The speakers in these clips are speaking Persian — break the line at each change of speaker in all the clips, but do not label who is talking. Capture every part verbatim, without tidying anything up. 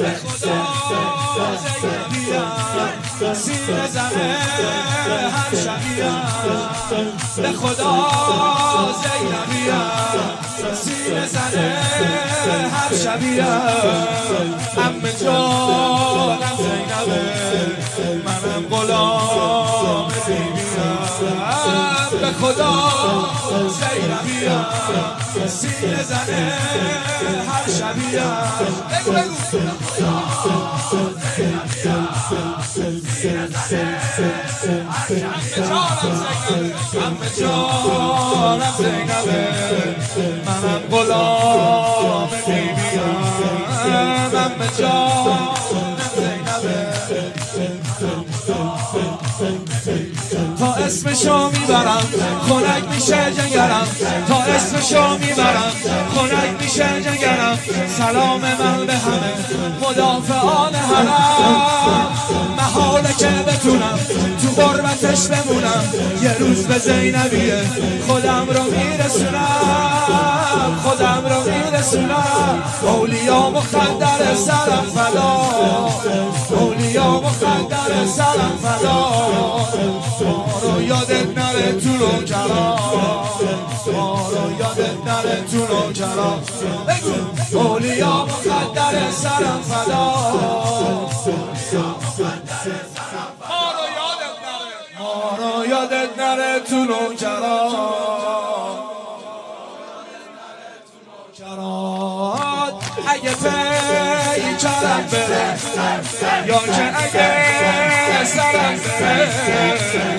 به خدا زینبیم سینه زنه هر شبیم به خدا زینبیم سینه زنه هر شبیم عمه جانم زینبه منم غلام بیبیم به خدا زینبیم سینه زنه هر شبیم بگو بگو به خدا زینبیم سینه زنه هر شبیم عمه جانم زینبه منم غلام بیبیم عمه جانم زینبه تا اسمشو میبرم خنک میشه جنگرم تا اسمشو میبرم خنک میشه جنگرم سلام من به همه مدافعان حرم محاله که بتونم تو غربتش بمونم یه روز به زینبیه خودم رو میرسونم خودم رو میرسونم اولیا مخدر سرم فدا اولیا مخدر سرم فدا ما رو یادت نره تو نوجران ما رو یادت نره تو نوجران بگو اولیا مخدر سرم فدا ما رو یادت نره ما رو یادت نره تو نوجران اگه پی کرم بره یا که اگه سرم بره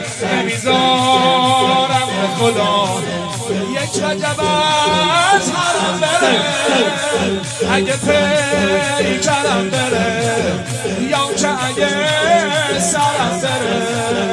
نمیذارم به خدا یک رجب از حرم بره اگه پی کرم بره یا که اگه سرم بره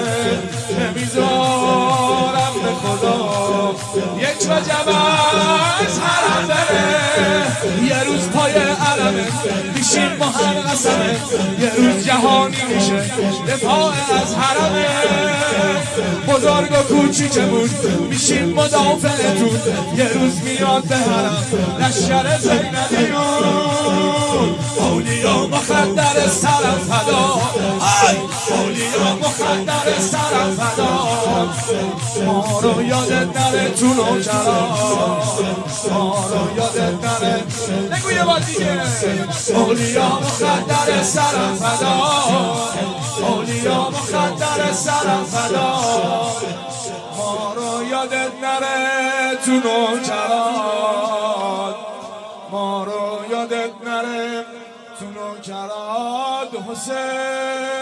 نمیذارم به خدا یک رجب از حرم بره یه روز پای علمه میشیم ما هم قسمه یه روز جهانی میشه دفاع از حرمه بزرگ و کوچیکمون میشیم مدافعتون یه روز میاد به حرم لشکر زینبیون اولیا مخدر سرم فدا اولیا مخدر سرم فدا ما رو یادت نره تو نوجران ما رو یادت نره نگو یه بار دیگه اولیا مخدر سرم فدا اولیا مخدر سرم فدا ما رو یادت نره تو نوجران ما رو یادت نره تو نوجران حسین